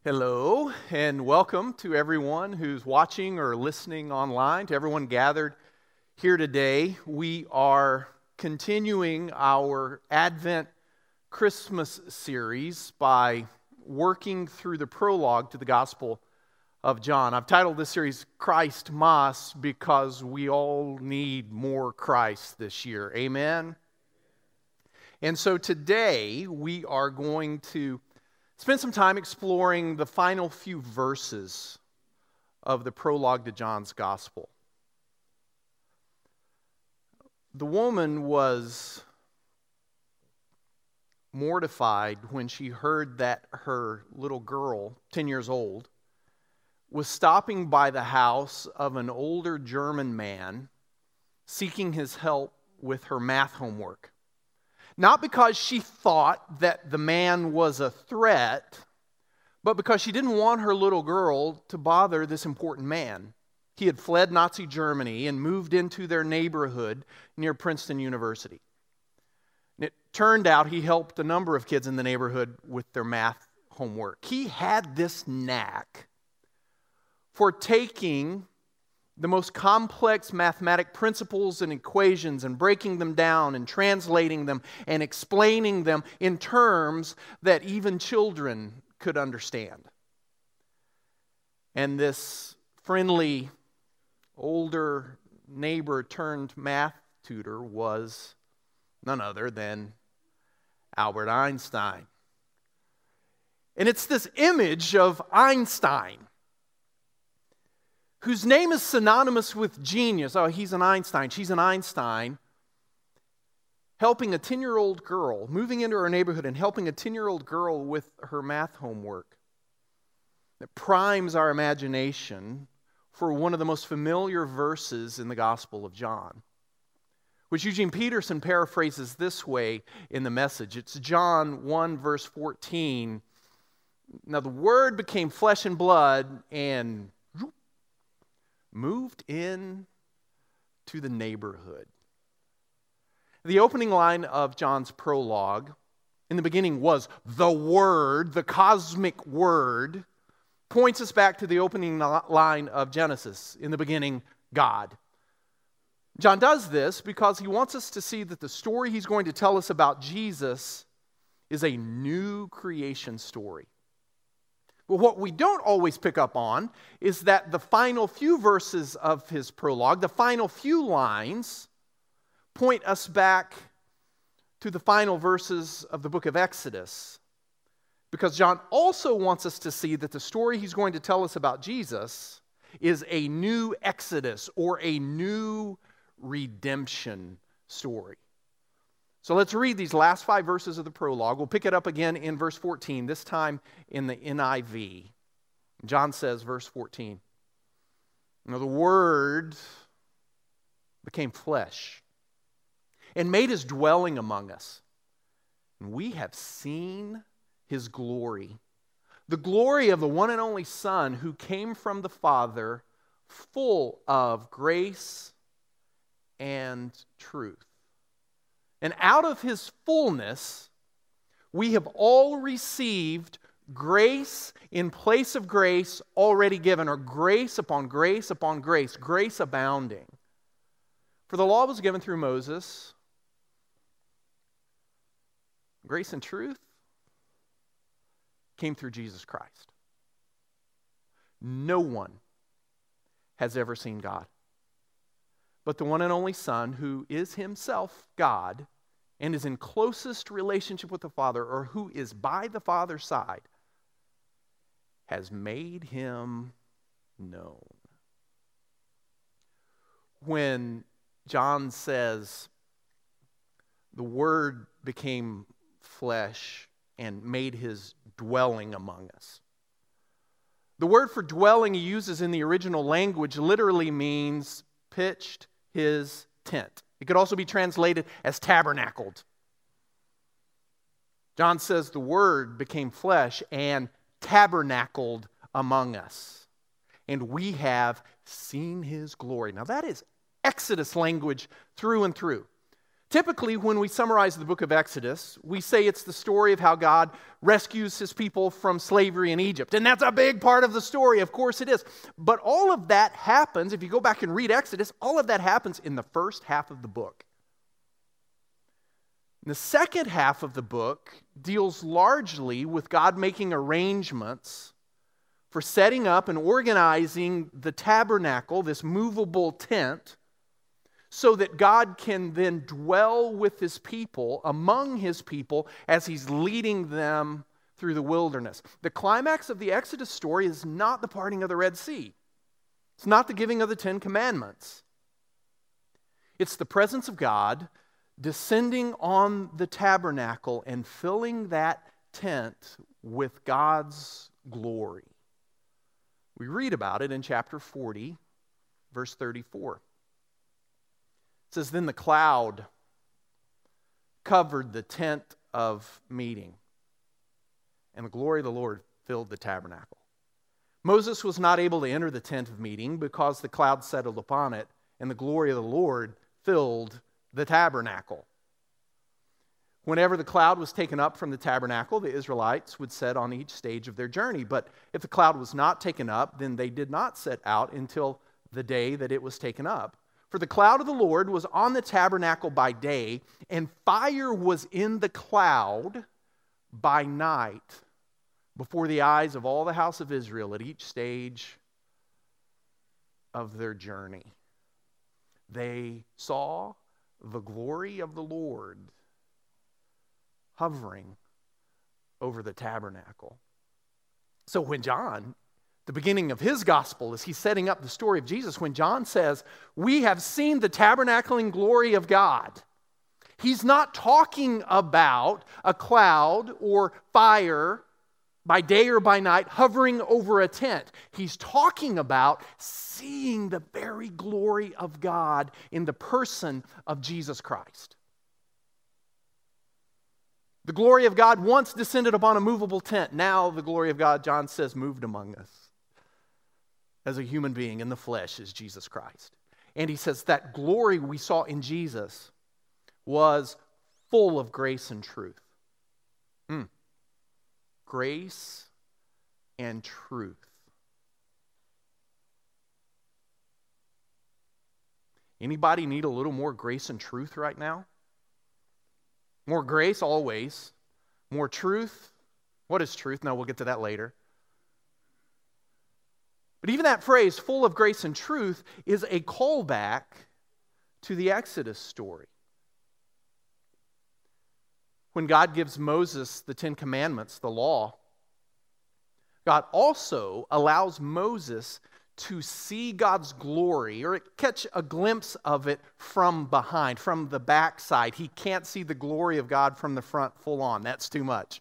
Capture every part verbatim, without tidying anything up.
Hello, and welcome to everyone who's watching or listening online, to everyone gathered here today. We are continuing our Advent Christmas series by working through the prologue to the Gospel of John. I've titled this series Christ Mas because we all need more Christ this year. Amen? And so today we are going to spend some time exploring the final few verses of the prologue to John's Gospel. The woman was mortified when she heard that her little girl, ten years old, was stopping by the house of an older German man seeking his help with her math homework. Not because she thought that the man was a threat, but because she didn't want her little girl to bother this important man. He had fled Nazi Germany and moved into their neighborhood near Princeton University. And it turned out he helped a number of kids in the neighborhood with their math homework. He had this knack for taking the most complex mathematic principles and equations and breaking them down and translating them and explaining them in terms that even children could understand. And this friendly, older neighbor turned math tutor was none other than Albert Einstein. And it's this image of Einstein, whose name is synonymous with genius. Oh, he's an Einstein, she's an Einstein. Helping a ten-year-old girl, moving into her neighborhood and helping a ten-year-old girl with her math homework. That primes our imagination for one of the most familiar verses in the Gospel of John, which Eugene Peterson paraphrases this way in the Message. It's John one, verse fourteen. Now the Word became flesh and blood and moved in to the neighborhood. The opening line of John's prologue, in the beginning was the Word, the cosmic Word, points us back to the opening line of Genesis. In the beginning, God. John does this because he wants us to see that the story he's going to tell us about Jesus is a new creation story. But what we don't always pick up on is that the final few verses of his prologue, the final few lines, point us back to the final verses of the book of Exodus. Because John also wants us to see that the story he's going to tell us about Jesus is a new Exodus or a new redemption story. So let's read these last five verses of the prologue. We'll pick it up again in verse fourteen, this time in the N I V. John says, verse fourteen, "Now the Word became flesh and made his dwelling among us. And we have seen his glory, the glory of the one and only Son who came from the Father, full of grace and truth. And out of his fullness, we have all received grace in place of grace already given, or grace upon grace upon grace, grace abounding. For the law was given through Moses. Grace and truth came through Jesus Christ. No one has ever seen God, but the one and only Son, who is himself God and is in closest relationship with the Father, or who is by the Father's side, has made him known." When John says, "The Word became flesh and made his dwelling among us," the word for dwelling he uses in the original language literally means pitched his tent. It could also be translated as tabernacled. John says the Word became flesh and tabernacled among us, and we have seen his glory. Now that is Exodus language through and through. Typically, when we summarize the book of Exodus, we say it's the story of how God rescues his people from slavery in Egypt. And that's a big part of the story, of course it is. But all of that happens, if you go back and read Exodus, all of that happens in the first half of the book. The second half of the book deals largely with God making arrangements for setting up and organizing the tabernacle, this movable tent, so that God can then dwell with his people, among his people, as he's leading them through the wilderness. The climax of the Exodus story is not the parting of the Red Sea. It's not the giving of the Ten Commandments. It's the presence of God descending on the tabernacle and filling that tent with God's glory. We read about it in chapter forty, verse thirty-four. It says, "Then the cloud covered the tent of meeting, and the glory of the Lord filled the tabernacle. Moses was not able to enter the tent of meeting because the cloud settled upon it, and the glory of the Lord filled the tabernacle." Whenever the cloud was taken up from the tabernacle, the Israelites would set on each stage of their journey. But if the cloud was not taken up, then they did not set out until the day that it was taken up. For the cloud of the Lord was on the tabernacle by day, and fire was in the cloud by night before the eyes of all the house of Israel at each stage of their journey. They saw the glory of the Lord hovering over the tabernacle. So when John, the beginning of his gospel, as he's setting up the story of Jesus, when John says, "We have seen the tabernacling glory of God," he's not talking about a cloud or fire by day or by night hovering over a tent. He's talking about seeing the very glory of God in the person of Jesus Christ. The glory of God once descended upon a movable tent. Now the glory of God, John says, moved among us as a human being in the flesh is Jesus Christ. And he says that glory we saw in Jesus was full of grace and truth. Mm. Grace and truth. Anybody need a little more grace and truth right now? More grace always. More truth. What is truth? No, we'll get to that later. But even that phrase, full of grace and truth, is a callback to the Exodus story. When God gives Moses the Ten Commandments, the law, God also allows Moses to see God's glory, or catch a glimpse of it from behind, from the backside. He can't see the glory of God from the front full on. That's too much.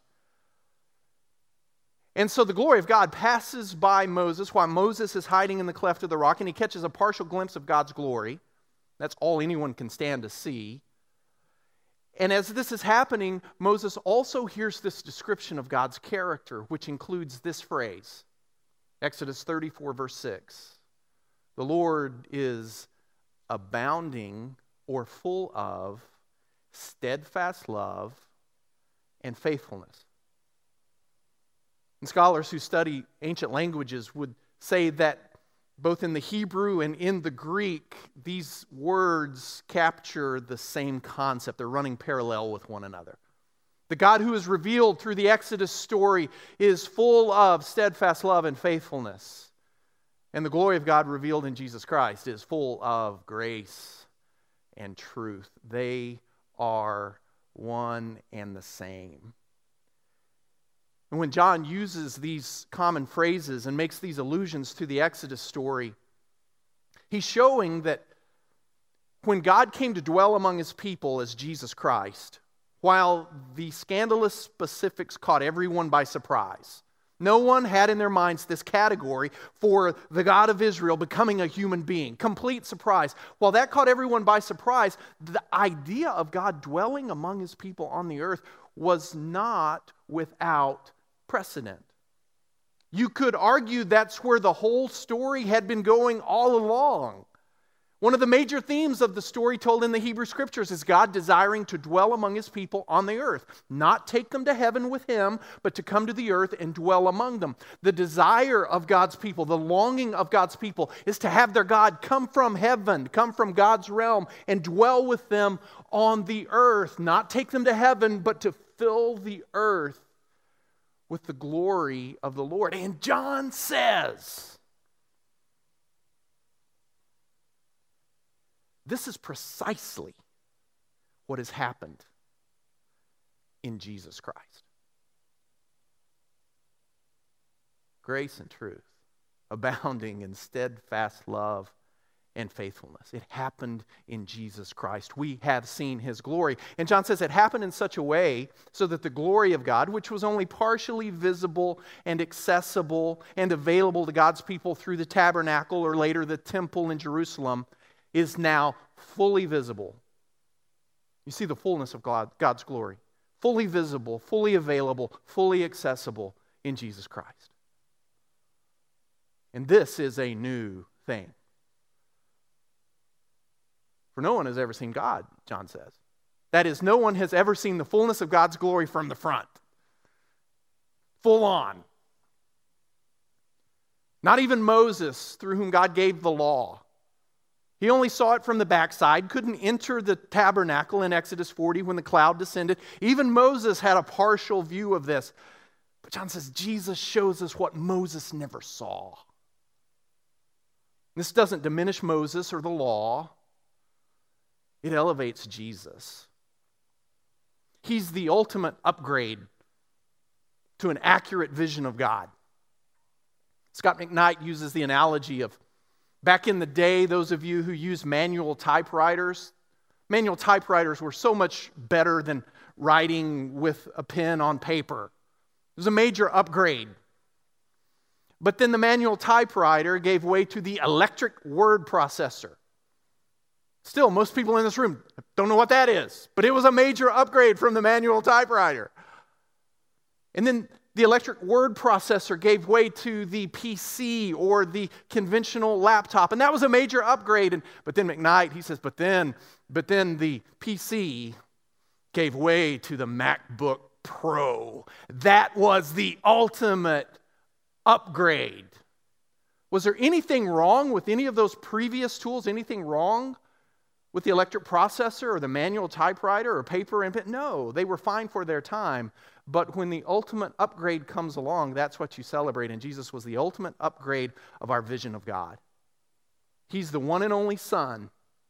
And so the glory of God passes by Moses while Moses is hiding in the cleft of the rock, and he catches a partial glimpse of God's glory. That's all anyone can stand to see. And as this is happening, Moses also hears this description of God's character, which includes this phrase, Exodus thirty-four, verse six. "The Lord is abounding or full of steadfast love and faithfulness." And scholars who study ancient languages would say that both in the Hebrew and in the Greek, these words capture the same concept. They're running parallel with one another. The God who is revealed through the Exodus story is full of steadfast love and faithfulness. And the glory of God revealed in Jesus Christ is full of grace and truth. They are one and the same. And when John uses these common phrases and makes these allusions to the Exodus story, he's showing that when God came to dwell among his people as Jesus Christ, while the scandalous specifics caught everyone by surprise, no one had in their minds this category for the God of Israel becoming a human being. Complete surprise. While that caught everyone by surprise, the idea of God dwelling among his people on the earth was not without precedent. You could argue that's where the whole story had been going all along. One of the major themes of the story told in the Hebrew Scriptures is God desiring to dwell among His people on the earth. Not take them to heaven with Him, but to come to the earth and dwell among them. The desire of God's people, the longing of God's people, is to have their God come from heaven, come from God's realm, and dwell with them on the earth. Not take them to heaven, but to fill the earth with the glory of the Lord. And John says, this is precisely what has happened in Jesus Christ. Grace and truth, abounding in steadfast love and faithfulness. It happened in Jesus Christ. We have seen His glory. And John says it happened in such a way so that the glory of God, which was only partially visible and accessible and available to God's people through the tabernacle or later the temple in Jerusalem, is now fully visible. You see the fullness of God, God's glory. Fully visible, fully available, fully accessible in Jesus Christ. And this is a new thing. For no one has ever seen God, John says. That is, no one has ever seen the fullness of God's glory from the front. Full on. Not even Moses, through whom God gave the law. He only saw it from the backside, couldn't enter the tabernacle in Exodus forty when the cloud descended. Even Moses had a partial view of this. But John says Jesus shows us what Moses never saw. This doesn't diminish Moses or the law. It elevates Jesus. He's the ultimate upgrade to an accurate vision of God. Scott McKnight uses the analogy of back in the day, those of you who use manual typewriters, manual typewriters were so much better than writing with a pen on paper. It was a major upgrade. But then the manual typewriter gave way to the electric word processor. Still, most people in this room don't know what that is, but it was a major upgrade from the manual typewriter. And then the electric word processor gave way to the P C or the conventional laptop, and that was a major upgrade. And but then McKnight, he says, but then, but then the P C gave way to the MacBook Pro. That was the ultimate upgrade. Was there anything wrong with any of those previous tools? Anything wrong with the electric processor or the manual typewriter or paper and pen? No, they were fine for their time. But when the ultimate upgrade comes along, that's what you celebrate. And Jesus was the ultimate upgrade of our vision of God. He's the one and only Son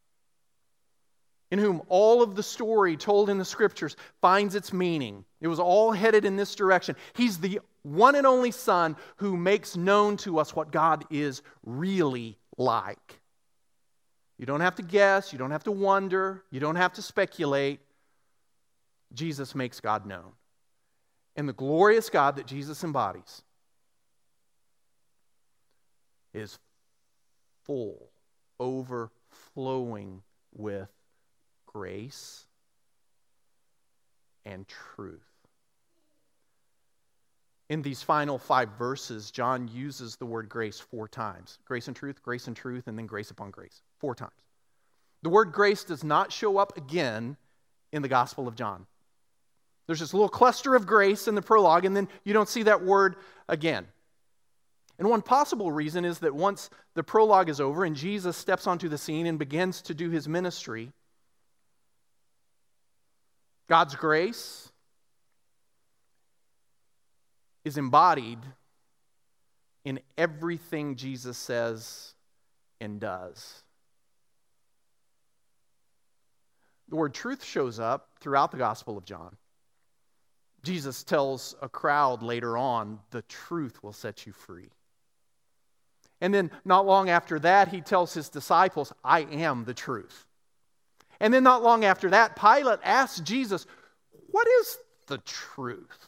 in whom all of the story told in the Scriptures finds its meaning. It was all headed in this direction. He's the one and only Son who makes known to us what God is really like. You don't have to guess. You don't have to wonder. You don't have to speculate. Jesus makes God known. And the glorious God that Jesus embodies is full, overflowing with grace and truth. In these final five verses, John uses the word grace four times. Grace and truth, grace and truth, and then grace upon grace. Four times. The word grace does not show up again in the Gospel of John. There's this little cluster of grace in the prologue, and then you don't see that word again. And one possible reason is that once the prologue is over and Jesus steps onto the scene and begins to do his ministry, God's grace is embodied in everything Jesus says and does. The word truth shows up throughout the Gospel of John. Jesus tells a crowd later on, the truth will set you free. And then not long after that, he tells his disciples, I am the truth. And then not long after that, Pilate asks Jesus, what is the truth?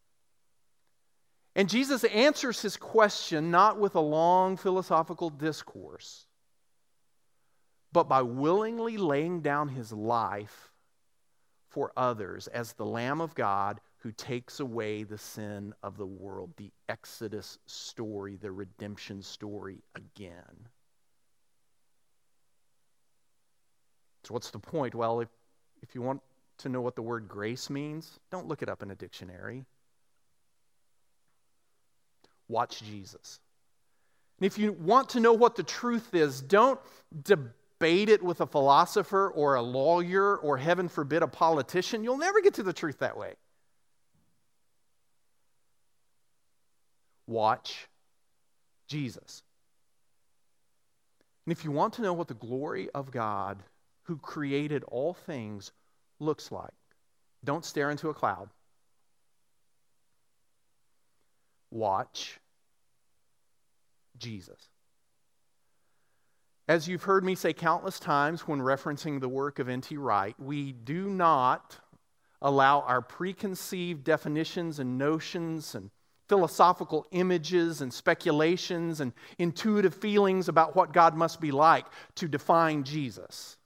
And Jesus answers his question not with a long philosophical discourse, but by willingly laying down his life for others as the Lamb of God who takes away the sin of the world, the Exodus story, the redemption story again. So what's the point? Well, if, if you want to know what the word grace means, don't look it up in a dictionary. Watch Jesus. And if you want to know what the truth is, don't debate it with a philosopher or a lawyer or, heaven forbid, a politician. You'll never get to the truth that way. Watch Jesus. And if you want to know what the glory of God, who created all things, looks like, don't stare into a cloud. Watch Jesus. As you've heard me say countless times when referencing the work of N T Wright, we do not allow our preconceived definitions and notions and philosophical images and speculations and intuitive feelings about what God must be like to define Jesus.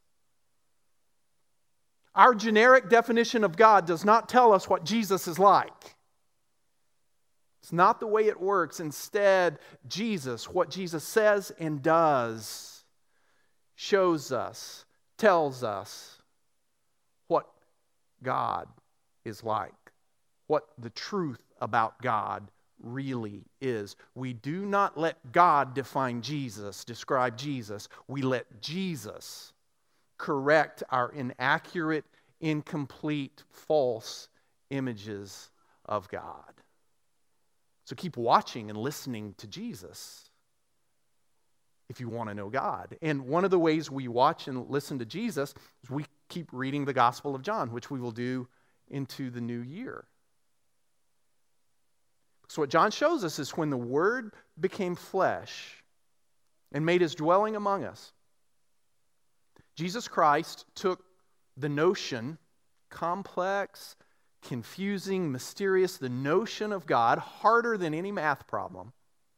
Our generic definition of God does not tell us what Jesus is like. It's not the way it works. Instead, Jesus, what Jesus says and does, shows us, tells us what God is like, what the truth about God really is. We do not let God define Jesus, describe Jesus. We let Jesus correct our inaccurate, incomplete, false images of God. So keep watching and listening to Jesus if you want to know God. And one of the ways we watch and listen to Jesus is we keep reading the Gospel of John, which we will do into the new year. So what John shows us is when the Word became flesh and made His dwelling among us, Jesus Christ took the notion, complex, confusing, mysterious, the notion of God, harder than any math problem,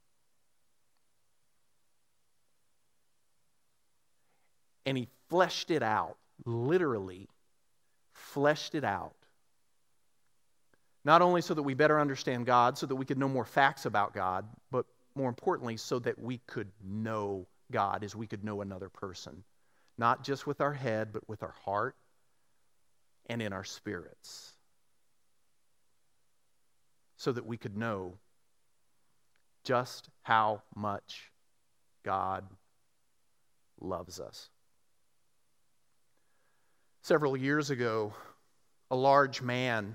and He fleshed it out, literally fleshed it out. Not only so that we better understand God, so that we could know more facts about God, but more importantly, so that we could know God as we could know another person. Not just with our head, but with our heart and in our spirits. So that we could know just how much God loves us. Several years ago, a large man,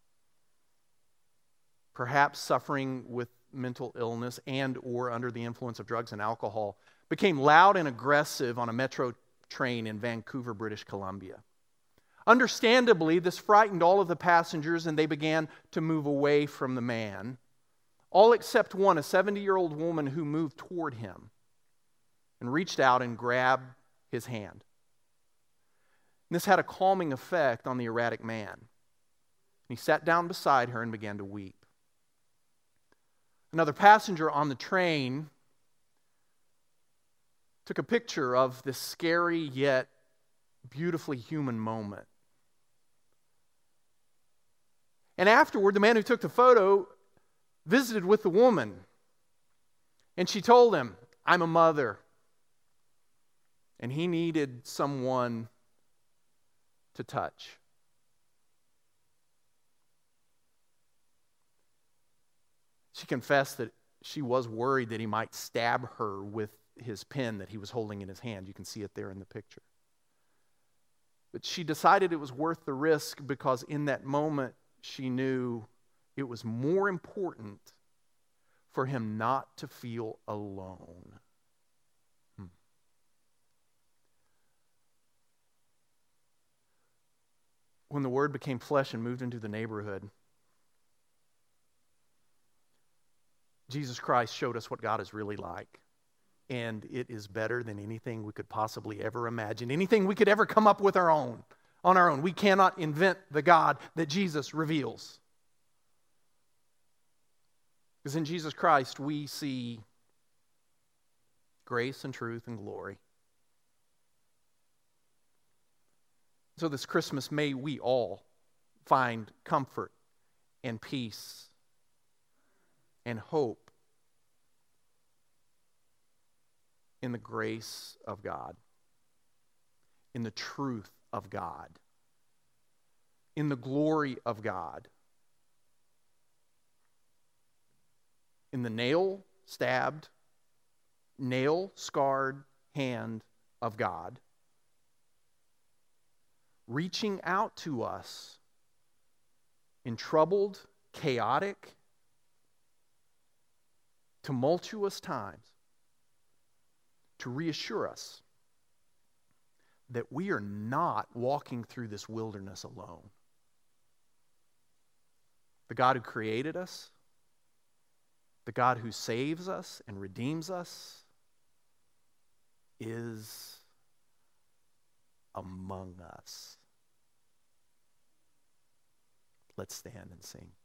perhaps suffering with mental illness and or under the influence of drugs and alcohol, became loud and aggressive on a metro train in Vancouver, British Columbia. Understandably, this frightened all of the passengers and they began to move away from the man, all except one, a seventy-year-old woman who moved toward him and reached out and grabbed his hand. And this had a calming effect on the erratic man. He sat down beside her and began to weep. Another passenger on the train took a picture of this scary yet beautifully human moment. And afterward, the man who took the photo visited with the woman. And she told him, "I'm a mother." And he needed someone to touch. She confessed that she was worried that he might stab her with his pen that he was holding in his hand. You can see it there in the picture. But she decided it was worth the risk because in that moment she knew it was more important for him not to feel alone. Hmm. When the Word became flesh and moved into the neighborhood, Jesus Christ showed us what God is really like. And it is better than anything we could possibly ever imagine, anything we could ever come up with our own, on our own. We cannot invent the God that Jesus reveals. Because in Jesus Christ we see grace and truth and glory. So this Christmas, may we all find comfort and peace and hope in the grace of God. in the truth of God, in the glory of God, in the nail-stabbed, nail-scarred hand of God, reaching out to us in troubled, chaotic, tumultuous times to reassure us that we are not walking through this wilderness alone. The God who created us, the God who saves us and redeems us, is among us. Let's stand and sing.